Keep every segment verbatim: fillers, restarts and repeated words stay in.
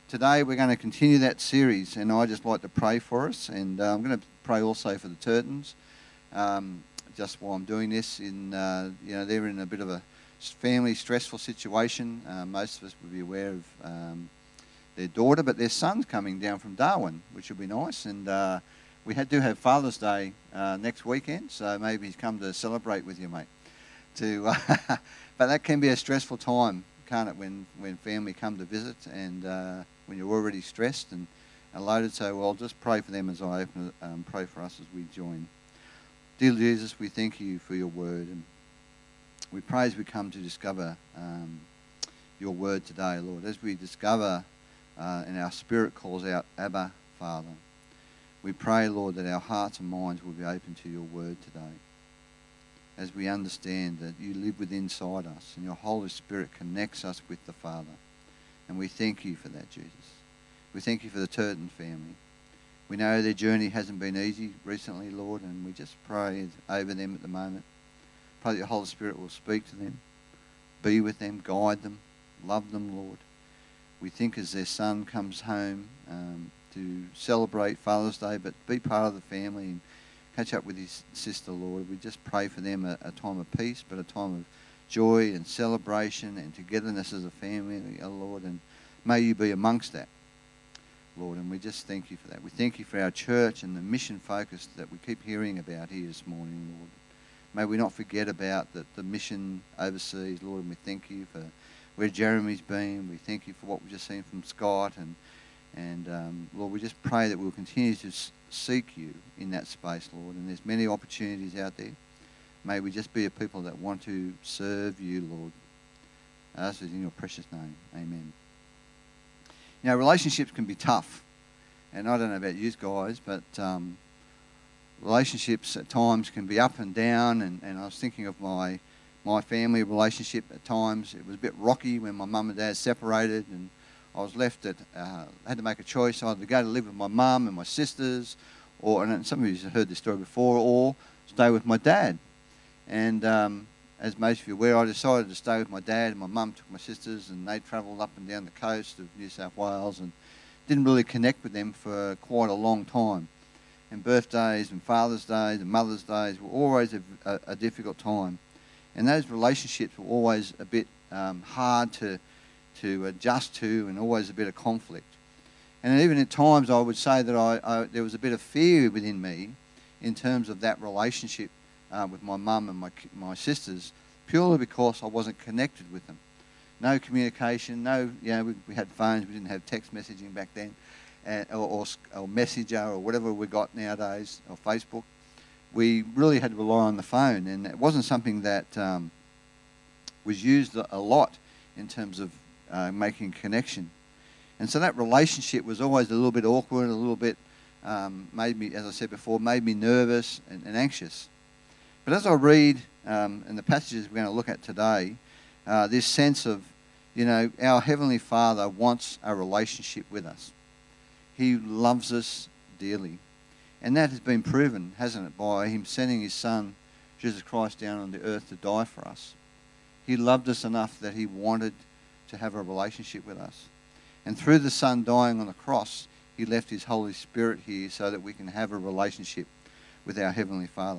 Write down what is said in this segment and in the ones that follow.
today we're going to continue that series, and I just like to pray for us, and uh, I'm going to pray also for the Turtons. Um, just while I'm doing this, in uh, you know they're in a bit of a family stressful situation. Uh, most of us would be aware of um, their daughter, but their son's coming down from Darwin, which would be nice. And uh, we had to have Father's Day uh, next weekend, so maybe he's come to celebrate with you, mate. To, uh, but that can be a stressful time, can't it, when, when family come to visit and uh, when you're already stressed and, and loaded. So I'll just pray for them as I open it, um, pray for us as we join. Dear Jesus, we thank you for your word, and we pray as we come to discover um, your word today, Lord. As we discover uh, and our spirit calls out, Abba, Father, we pray, Lord, that our hearts and minds will be open to your word today. As we understand that you live within inside us and your Holy Spirit connects us with the Father. And we thank you for that, Jesus. We thank you for the Turton family. We know their journey hasn't been easy recently, Lord, and we just pray over them at the moment. Pray that your Holy Spirit will speak to them, be with them, guide them, love them, Lord. We think as their son comes home um, to celebrate Father's Day, but be part of the family and catch up with his sister, Lord. We just pray for them a, a time of peace, but a time of joy and celebration and togetherness as a family, oh Lord, and may you be amongst that, Lord, and we just thank you for that. We thank you for our church and the mission focus that we keep hearing about here this morning, Lord. May we not forget about the, the mission overseas, Lord, and we thank you for where Jeremy's been. We thank you for what we've just seen from Scott, and, and um, Lord, we just pray that we'll continue to seek you in that space, Lord, and there's many opportunities out there. May we just be a people that want to serve you, Lord. This is in your precious name. Amen. You know, relationships can be tough, and I don't know about you guys, but um, relationships at times can be up and down, and, and I was thinking of my my family relationship at times. It was a bit rocky when my mum and dad separated, and I was left at, uh, I had to make a choice either to go to live with my mum and my sisters, or, and some of you have heard this story before, or stay with my dad. And um, as most of you are aware, I decided to stay with my dad, and my mum took my sisters, and they travelled up and down the coast of New South Wales, and didn't really connect with them for quite a long time. And birthdays and Father's Days and Mother's Days were always a, a, a difficult time. And those relationships were always a bit um, hard to to adjust to, and always a bit of conflict. And even at times I would say that I, I there was a bit of fear within me in terms of that relationship uh, with my mum and my my sisters, purely because I wasn't connected with them. No communication, no, you know, we, we had phones, we didn't have text messaging back then, and, or, or, or Messenger or whatever we got nowadays, or Facebook. We really had to rely on the phone, and it wasn't something that um, was used a lot in terms of uh, making connection. And so that relationship was always a little bit awkward, a little bit, um, made me, as I said before, made me nervous and, and anxious. But as I read um, in the passages we're going to look at today, uh, this sense of, you know, our Heavenly Father wants a relationship with us. He loves us dearly. And that has been proven, hasn't it, by him sending his Son, Jesus Christ, down on the earth to die for us. He loved us enough that he wanted to have a relationship with us. And through the Son dying on the cross, he left his Holy Spirit here so that we can have a relationship with our Heavenly Father.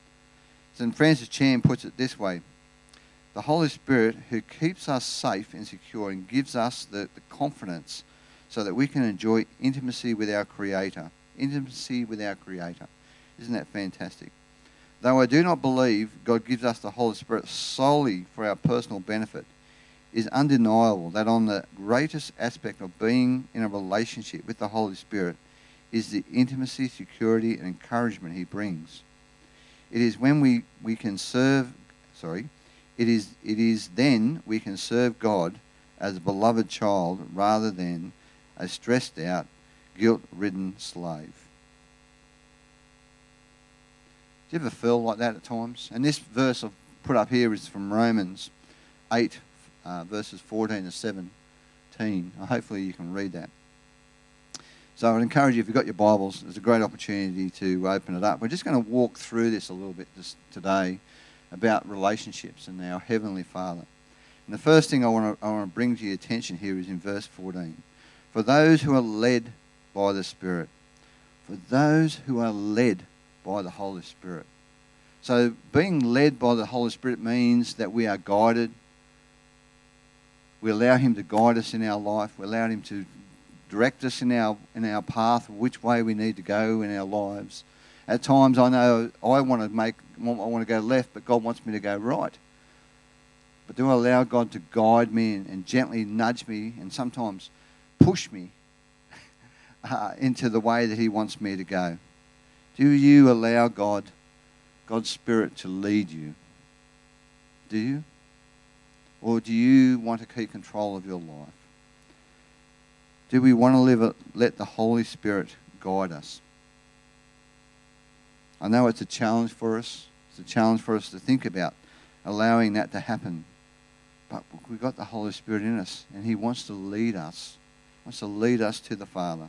Saint Francis Chan puts it this way: the Holy Spirit who keeps us safe and secure and gives us the, the confidence so that we can enjoy intimacy with our Creator. Intimacy with our Creator. Isn't that fantastic? Though I do not believe God gives us the Holy Spirit solely for our personal benefit, it is undeniable that on the greatest aspect of being in a relationship with the Holy Spirit is the intimacy, security, and encouragement he brings. It is when we, we can serve, sorry, it is it is then we can serve God as a beloved child rather than a stressed out, guilt-ridden slave. Do you ever feel like that at times? And this verse I've put up here is from Romans eight, uh, verses fourteen to seventeen. Hopefully you can read that. So I would encourage you, if you've got your Bibles, it's a great opportunity to open it up. We're just going to walk through this a little bit this, today about relationships and our Heavenly Father. And the first thing I want to I want to bring to your attention here is in verse fourteen. For those who are led by the Spirit. For those who are led by the Holy Spirit. So being led by the Holy Spirit means that we are guided. We allow him to guide us in our life. We allow him to direct us in our in our path, which way we need to go in our lives. At times I know I want to make I want to go left, but God wants me to go right. But do I allow God to guide me and, and gently nudge me and sometimes push me uh, into the way that he wants me to go? Do you allow God, God's Spirit to lead you? Do you? Or do you want to keep control of your life? Do we want to live a, let the Holy Spirit guide us? I know it's a challenge for us. It's a challenge for us to think about allowing that to happen. But we've got the Holy Spirit in us, and he wants to lead us. He wants to lead us to the Father.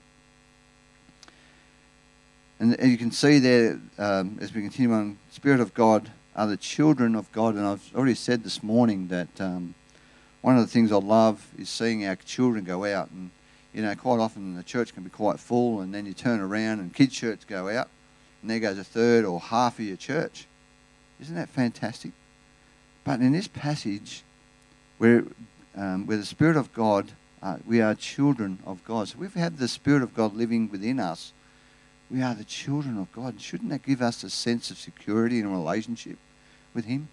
And you can see there, um, as we continue on, Spirit of God are the children of God. And I've already said this morning that um, one of the things I love is seeing our children go out. And, you know, quite often the church can be quite full, and then you turn around and kids' church go out, and there goes a third or half of your church. Isn't that fantastic? But in this passage, where, um, where the Spirit of God, uh, we are children of God. So we've had the Spirit of God living within us. We are the children of God. Shouldn't that give us a sense of security in a relationship with him?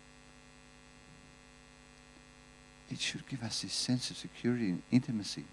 It should give us this sense of security and intimacy.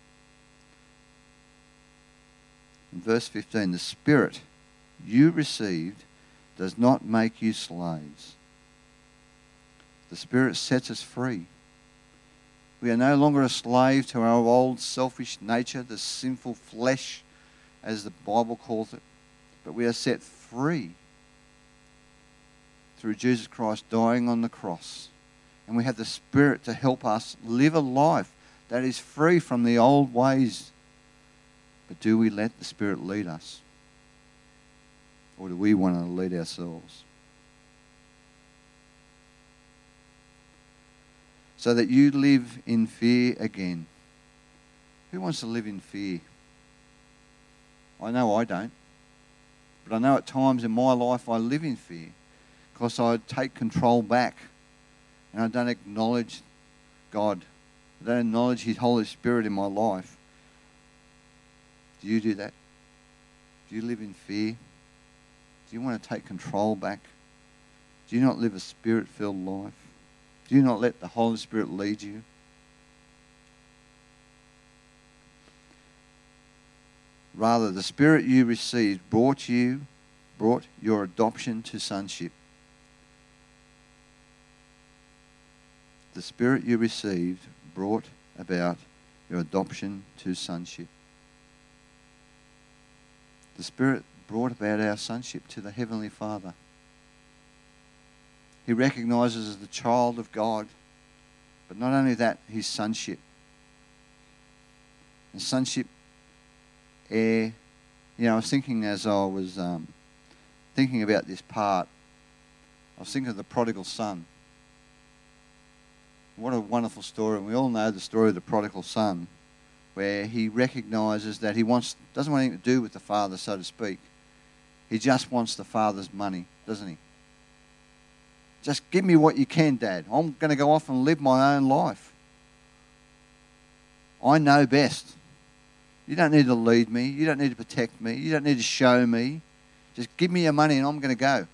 In verse fifteen, the Spirit you received does not make you slaves. The Spirit sets us free. We are no longer a slave to our old selfish nature, the sinful flesh, as the Bible calls it, but we are set free through Jesus Christ dying on the cross. And we have the Spirit to help us live a life that is free from the old ways. But do we let the Spirit lead us? Or do we want to lead ourselves? So that you live in fear again. Who wants to live in fear? I know I don't. But I know at times in my life I live in fear because I take control back and I don't acknowledge God. I don't acknowledge his Holy Spirit in my life. Do you do that? Do you live in fear? Do you want to take control back? Do you not live a Spirit-filled life? Do you not let the Holy Spirit lead you? Rather, the Spirit you received brought you, brought your adoption to sonship. The Spirit you received brought about your adoption to sonship. The Spirit brought about our sonship to the Heavenly Father. He recognises as the child of God, but not only that, his sonship. And sonship, heir. You know, I was thinking as I was um, thinking about this part, I was thinking of the prodigal son. What a wonderful story. And we all know the story of the prodigal son, where he recognises that he wants doesn't want anything to do with the father, so to speak. He just wants the father's money, doesn't he? Just give me what you can, Dad. I'm going to go off and live my own life. I know best. You don't need to lead me. You don't need to protect me. You don't need to show me. Just give me your money and I'm going to go.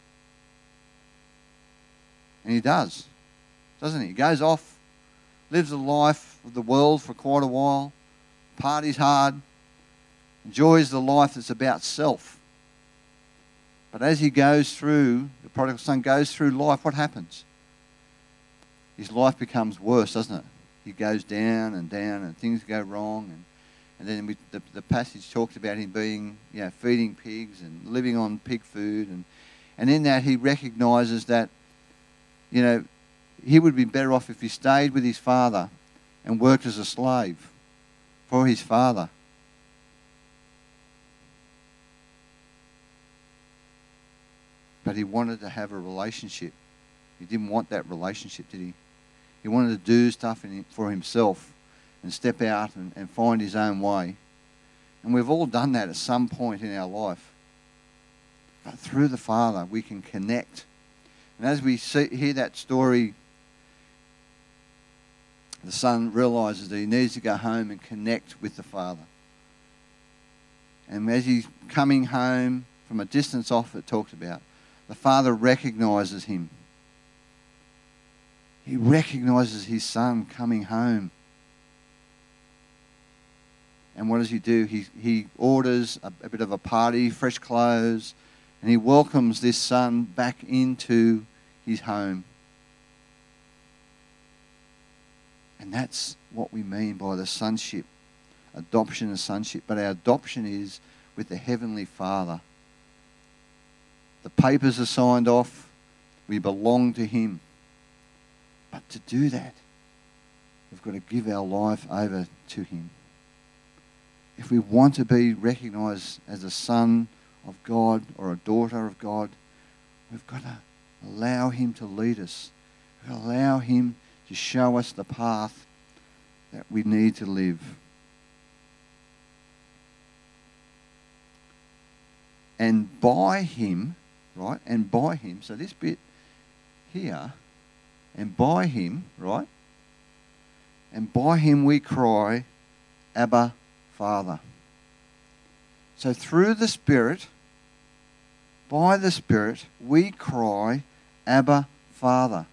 And he does, doesn't he? He goes off, lives the life of the world for quite a while, parties hard, enjoys the life that's about self. But as he goes through, the prodigal son goes through life, what happens? His life becomes worse, doesn't it? He goes down and down and things go wrong. And, and then we, the, the passage talks about him being, you know, feeding pigs and living on pig food. And, and in that he recognises that, you know, he would be better off if he stayed with his father and worked as a slave for his father. But he wanted to have a relationship. He didn't want that relationship, did he? He wanted to do stuff in, for himself and step out and, and find his own way. And we've all done that at some point in our life. But through the Father, we can connect. And as we see, hear that story, the son realizes that he needs to go home and connect with the Father. And as he's coming home from a distance off, it talks about, the Father recognizes him. He recognizes his son coming home. And what does he do? He, he orders a, a bit of a party, fresh clothes, and he welcomes this son back into his home. And that's what we mean by the sonship, adoption and sonship. But our adoption is with the Heavenly Father. The papers are signed off. We belong to him. But to do that, we've got to give our life over to him. If we want to be recognised as a son of God or a daughter of God, we've got to allow him to lead us. We've got to allow him to show us the path that we need to live. And by him, right, and by him, so this bit here, and by him, right, and by him we cry, Abba, Father. So through the Spirit, by the Spirit, we cry, Abba, Father.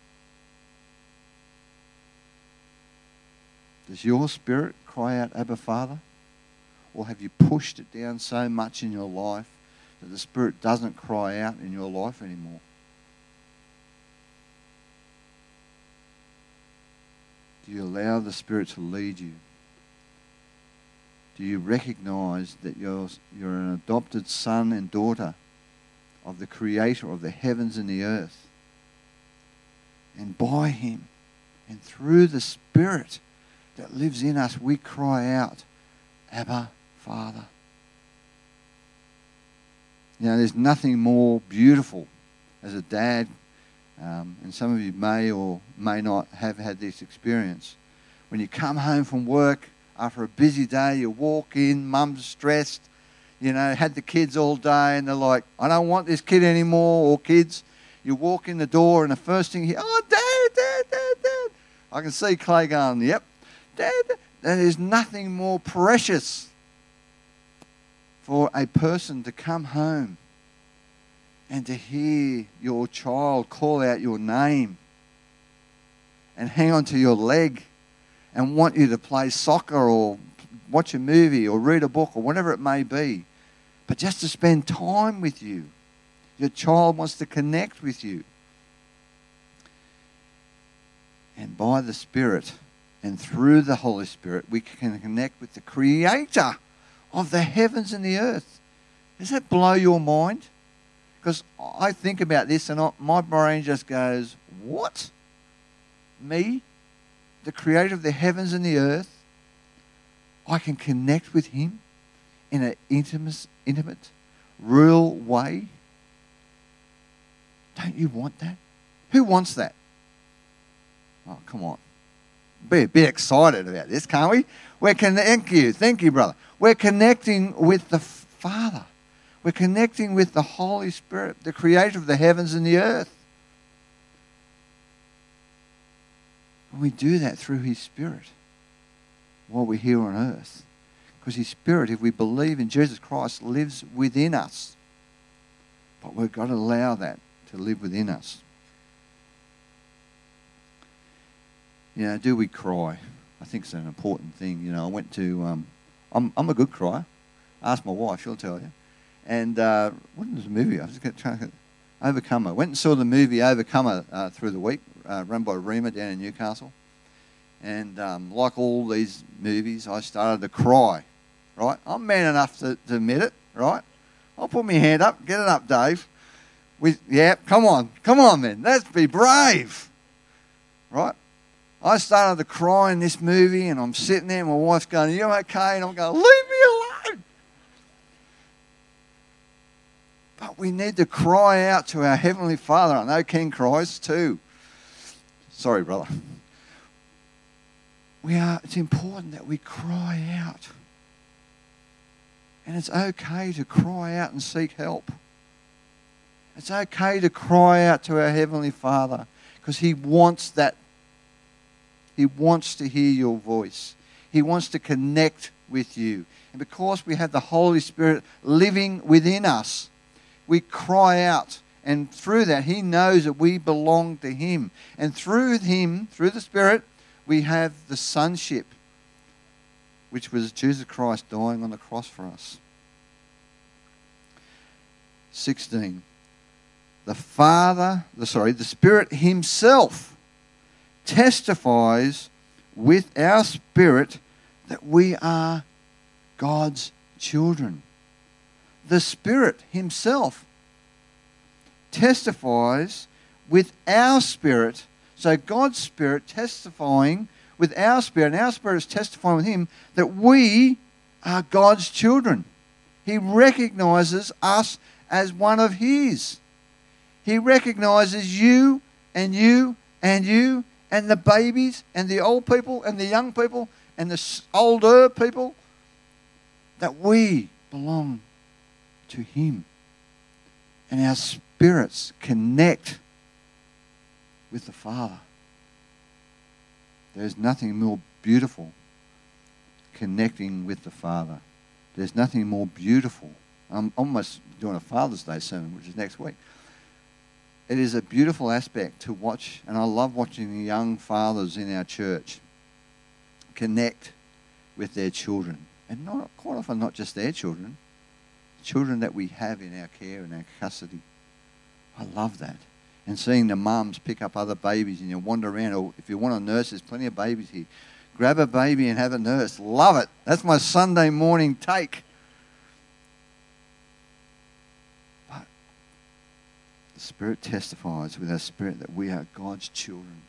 Does your spirit cry out, Abba, Father? Or have you pushed it down so much in your life that the Spirit doesn't cry out in your life anymore? Do you allow the Spirit to lead you? Do you recognize that you're, you're an adopted son and daughter of the Creator of the heavens and the earth? And by him and through the Spirit that lives in us, we cry out, Abba, Father. You know, there's nothing more beautiful as a dad, um, and some of you may or may not have had this experience. When you come home from work after a busy day, you walk in, mum's stressed, you know, had the kids all day, and they're like, I don't want this kid anymore, or kids. You walk in the door, and the first thing you hear, oh, Dad, Dad, Dad, Dad. I can see Clay going, yep, Dad. There is nothing more precious for a person to come home and to hear your child call out your name and hang on to your leg and want you to play soccer or watch a movie or read a book or whatever it may be, but just to spend time with you. Your child wants to connect with you. And by the Spirit and through the Holy Spirit, we can connect with the Creator of the heavens and the earth. Does that blow your mind? Because I think about this and I, my brain just goes, what? Me, the Creator of the heavens and the earth, I can connect with him in an intimate, intimate, real way? Don't you want that? Who wants that? Oh, come on. Be a bit excited about this, can't we? We're con- thank you, thank you, brother. We're connecting with the Father. We're connecting with the Holy Spirit, the Creator of the heavens and the earth. And we do that through his Spirit while we're here on earth. Because his Spirit, if we believe in Jesus Christ, lives within us. But we've got to allow that to live within us. You know, do we cry? I think it's an important thing. You know, I went to, um, I'm I'm a good crier. Ask my wife, she'll tell you. And uh, what was the movie? I was just trying to, Overcomer. Went and saw the movie Overcomer uh, through the week, uh, run by Rima down in Newcastle. And um, like all these movies, I started to cry, right? I'm man enough to, to admit it, right? I'll put my hand up. Get it up, Dave. We, yeah, come on. Come on, then. Let's be brave, right? I started to cry in this movie, and I'm sitting there, and my wife's going, are you okay? And I'm going, leave me alone. But we need to cry out to our Heavenly Father. I know Ken cries too. Sorry, brother. we are, it's important that we cry out. And it's okay to cry out and seek help. It's okay to cry out to our Heavenly Father because He wants that. He wants to hear your voice. He wants to connect with you. And because we have the Holy Spirit living within us, we cry out. And through that, He knows that we belong to Him. And through Him, through the Spirit, we have the sonship, which was Jesus Christ dying on the cross for us. sixteen. The Father, the sorry, the Spirit Himself testifies with our spirit that we are God's children. The Spirit Himself testifies with our spirit. So God's Spirit testifying with our spirit, and our spirit is testifying with Him that we are God's children. He recognizes us as one of His. He recognizes you and you and you and the babies and the old people and the young people and the older people, that we belong to Him. And our spirits connect with the Father. There's nothing more beautiful connecting with the Father. There's nothing more beautiful. I'm almost doing a Father's Day sermon, which is next week. It is a beautiful aspect to watch, and I love watching the young fathers in our church connect with their children. And not quite often not just their children, children that we have in our care and our custody. I love that. And seeing the mums pick up other babies and you wander around, or if you want a nurse, there's plenty of babies here. Grab a baby and have a nurse. Love it. That's my Sunday morning take. But the Spirit testifies with our spirit that we are God's children.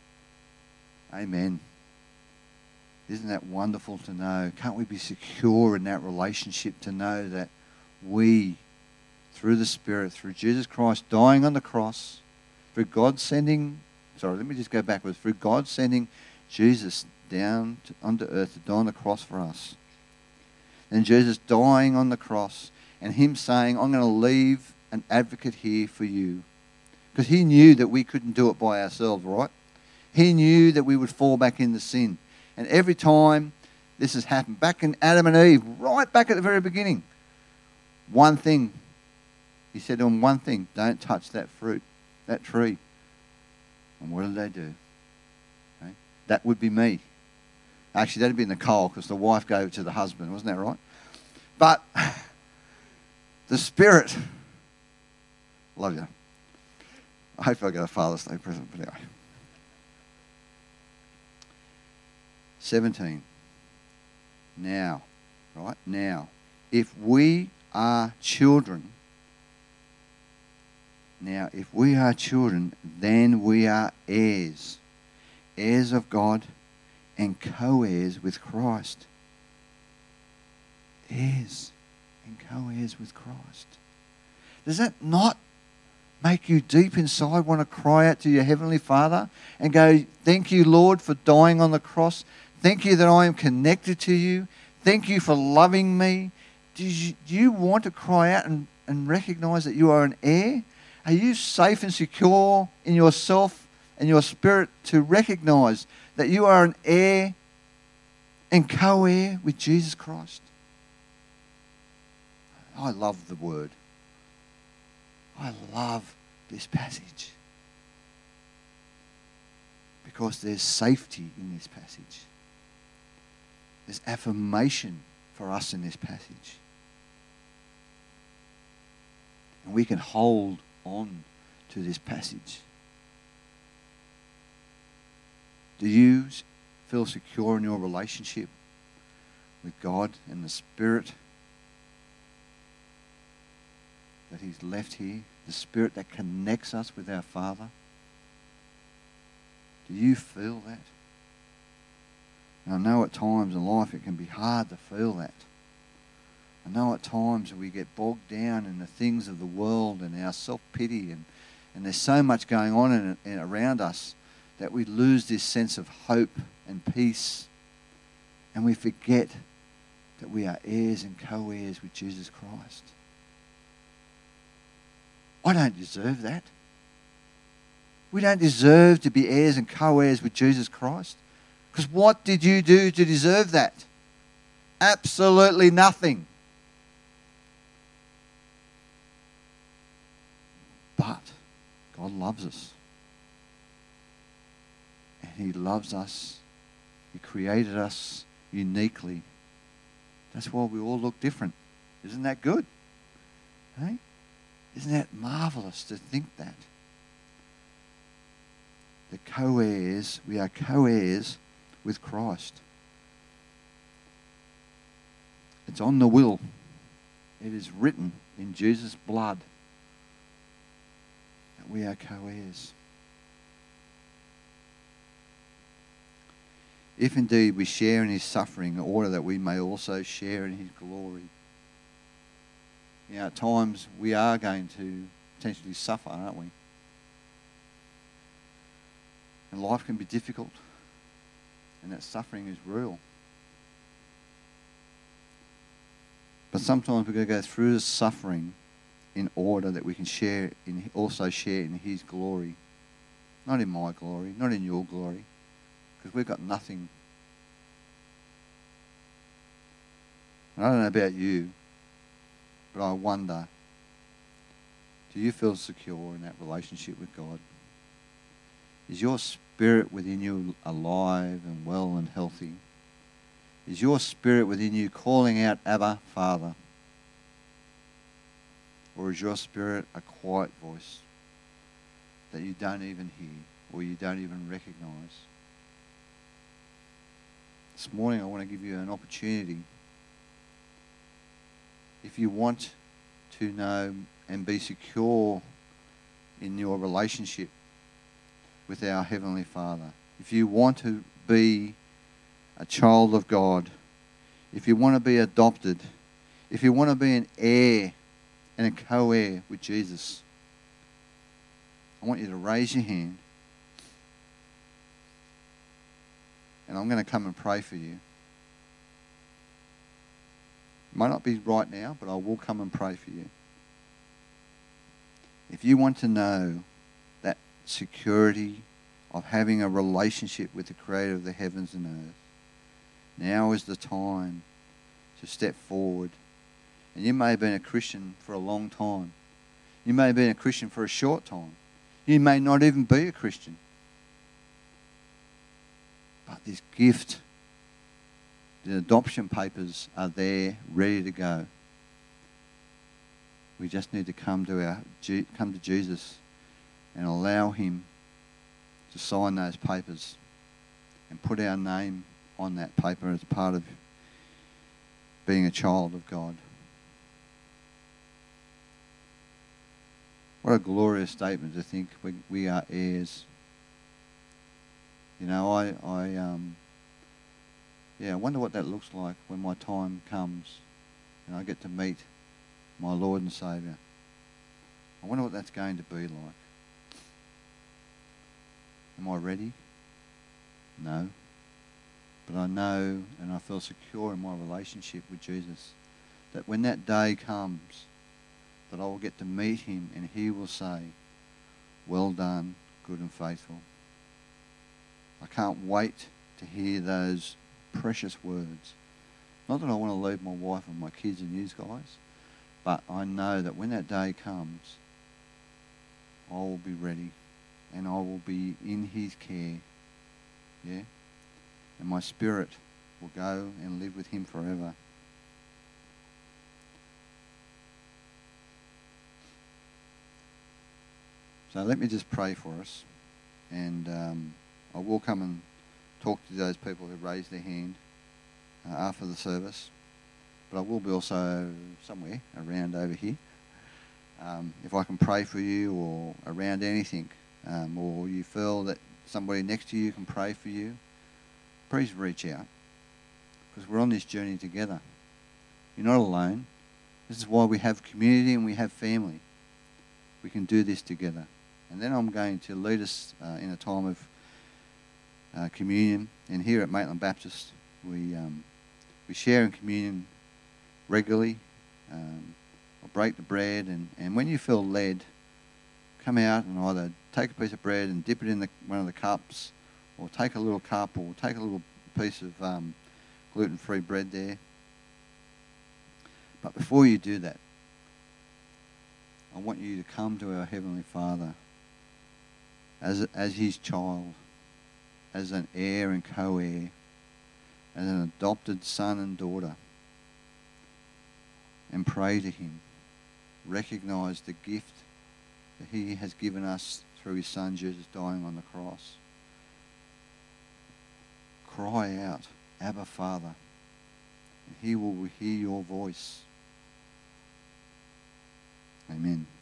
Amen. Isn't that wonderful to know? Can't we be secure in that relationship to know that we, through the Spirit, through Jesus Christ dying on the cross, through God sending, sorry, let me just go backwards, through God sending Jesus down to, onto earth to die on the cross for us. And Jesus dying on the cross and Him saying, I'm going to leave an advocate here for you. Because He knew that we couldn't do it by ourselves, right? He knew that we would fall back into sin. And every time this has happened, back in Adam and Eve, right back at the very beginning, one thing, He said to them, one thing, don't touch that fruit, that tree. And what did they do? Okay? That would be me. Actually, that would be Nicole, because the wife gave it to the husband, wasn't that right? But the Spirit, love you. I hope I get a Father's Day present, but anyway. seventeen. Now, right? Now, if we are children, now, if we are children, then we are heirs, heirs of God and co-heirs with Christ. Heirs and co-heirs with Christ. Does that not make you deep inside want to cry out to your Heavenly Father and go, thank you, Lord, for dying on the cross. Thank you that I am connected to you. Thank you for loving me. Do you, do you want to cry out and, and recognize that you are an heir? Are you safe and secure in yourself and your spirit to recognize that you are an heir and co-heir with Jesus Christ? I love the Word. I love this passage because there's safety in this passage. There's affirmation for us in this passage. And we can hold on to this passage. Do you feel secure in your relationship with God and the Spirit that He's left here? The Spirit that connects us with our Father? Do you feel that? And I know at times in life it can be hard to feel that. I know at times we get bogged down in the things of the world and our self-pity, and, and there's so much going on in, in around us that we lose this sense of hope and peace. And we forget that we are heirs and co-heirs with Jesus Christ. I don't deserve that. We don't deserve to be heirs and co-heirs with Jesus Christ. Because what did you do to deserve that? Absolutely nothing. But God loves us. And He loves us. He created us uniquely. That's why we all look different. Isn't that good? Hey? Isn't that marvellous to think that? The co-heirs, we are co-heirs with Christ. It's on the will. It is written in Jesus' blood that we are co-heirs. If indeed we share in His suffering, in order that we may also share in His glory. You know, at times we are going to potentially suffer, aren't we? And life can be difficult. And that suffering is real. But sometimes we're going to go through the suffering in order that we can share in, also share in His glory. Not in my glory, not in your glory. Because we've got nothing. And I don't know about you, but I wonder, do you feel secure in that relationship with God? Is your spirit within you alive and well and healthy? Is your spirit within you calling out, Abba, Father? Or is your spirit a quiet voice that you don't even hear or you don't even recognize? This morning I want to give you an opportunity. If you want to know and be secure in your relationship with our Heavenly Father, if you want to be a child of God, if you want to be adopted, if you want to be an heir and a co-heir with Jesus, I want you to raise your hand and I'm going to come and pray for you. It might not be right now, but I will come and pray for you. If you want to know that security of having a relationship with the Creator of the heavens and earth, now is the time to step forward. And you may have been a Christian for a long time. You may have been a Christian for a short time. You may not even be a Christian. But this gift, the adoption papers are there, ready to go. We just need to come to our come to Jesus and allow Him to sign those papers and put our name on that paper as part of being a child of God. What a glorious statement to think we, we are heirs. You know, I, I, um, yeah, I wonder what that looks like when my time comes and I get to meet my Lord and Saviour. I wonder what that's going to be like. Am I ready? No. But I know and I feel secure in my relationship with Jesus that when that day comes, that I will get to meet Him and He will say, well done, good and faithful. I can't wait to hear those precious words. Not that I want to leave my wife and my kids and you guys, but I know that when that day comes, I will be ready and I will be in His care. Yeah? And my spirit will go and live with Him forever. So let me just pray for us. And um, I will come and talk to those people who raised their hand uh, after the service. But I will be also somewhere around over here. Um, if I can pray for you or around anything, um, or you feel that somebody next to you can pray for you, please reach out. Because we're on this journey together. You're not alone. This is why we have community and we have family. We can do this together. And then I'm going to lead us uh, in a time of uh, communion. And here at Maitland Baptist, we um, we share in communion regularly. Um, I'll break the bread, and, and when you feel led, come out and either take a piece of bread and dip it in the, one of the cups, or take a little cup, or take a little piece of um, gluten-free bread there. But before you do that, I want you to come to our Heavenly Father as, as his child, as an heir and co-heir, as an adopted son and daughter, and pray to him. Recognise the gift that he has given us through his son Jesus dying on the cross. Cry out, Abba, Father, and he will hear your voice. Amen.